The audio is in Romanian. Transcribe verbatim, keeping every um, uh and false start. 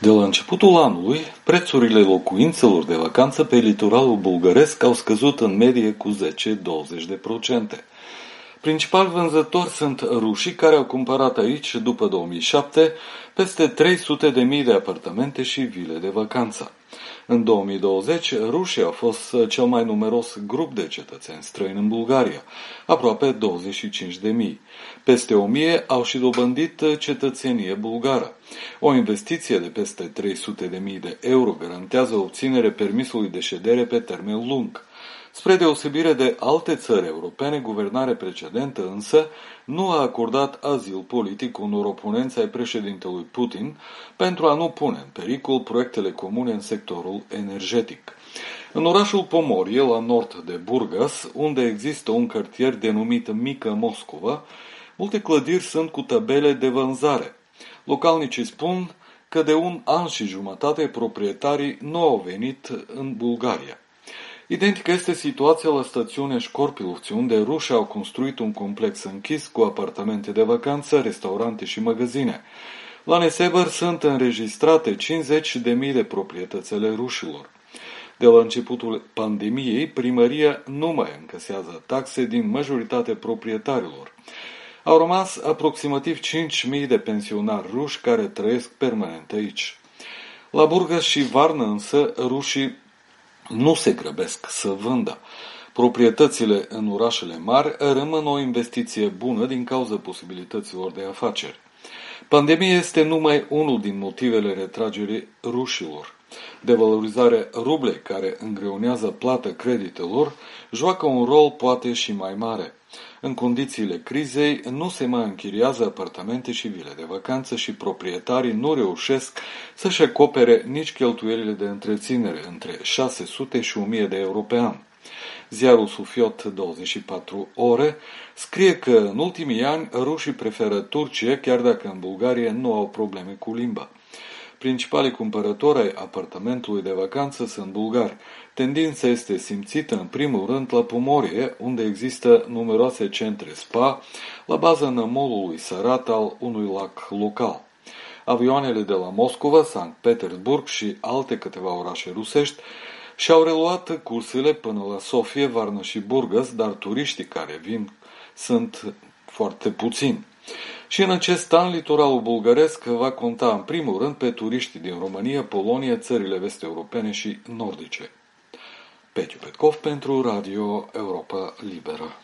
De la începutul anului, prețurile locuințelor de vacanță pe litoralul bulgăresc au scăzut în medie cu zece-douăzeci de procente. Principali vânzători sunt rușii, care au cumpărat aici, după două mii șapte, peste trei sute de mii de apartamente și vile de vacanță. În două mii douăzeci, rușii au fost cel mai numeros grup de cetățeni străini în Bulgaria, aproape douăzeci și cinci de mii. Peste o mie au și dobândit cetățenie bulgară. O investiție de peste trei sute de mii de euro garantează obținerea permisului de ședere pe termen lung. Spre deosebire de alte țări europene, guvernarea precedentă însă nu a acordat azil politic unor oponenți ai președintelui Putin pentru a nu pune în pericol proiectele comune în sectorul energetic. În orașul Pomorie, la nord de Burgas, unde există un cartier denumit Mică Moscova, multe clădiri sunt cu tabele de vânzare. Localnicii spun că de un an și jumătate proprietarii nu au venit în Bulgaria. Identică este situația la stațiunea Școrpilovci, unde rușii au construit un complex închis cu apartamente de vacanță, restaurante și magazine. La Neseber sunt înregistrate cincizeci de mii de proprietăți ale rușilor. De la începutul pandemiei, primăria nu mai încasează taxe din majoritatea proprietarilor. Au rămas aproximativ cinci mii de pensionari ruși care trăiesc permanent aici. La Burgas și Varna însă, rușii nu se grăbesc să vândă. Proprietățile în orașele mari rămân o investiție bună din cauza posibilităților de afaceri. Pandemia este numai unul din motivele retragerii rușilor. Devalorizarea rublei, care îngreunează plata creditelor, joacă un rol poate și mai mare. În condițiile crizei nu se mai închiriază apartamente și vile de vacanță și proprietarii nu reușesc să-și acopere nici cheltuielile de întreținere, între șase sute și o mie de euro pe an. Ziarul Sufiot douăzeci și patru ore scrie că în ultimii ani rușii preferă Turcia, chiar dacă în Bulgaria nu au probleme cu limba. Principalii cumpărători ai apartamentului de vacanță sunt bulgari. Tendința este simțită în primul rând la Pomorie, unde există numeroase centre spa, la baza nămolului Sarat al unui lac local. Avioanele de la Moscova, Sankt Petersburg și alte câteva orașe rusești și-au reluat cursele până la Sofia, Varna și Burgas, dar turiștii care vin sunt foarte puțini. Și în acest an, litoralul bulgăresc va conta în primul rând pe turiștii din România, Polonia, țările vest-europene și nordice. Petiu Petkov pentru Radio Europa Liberă.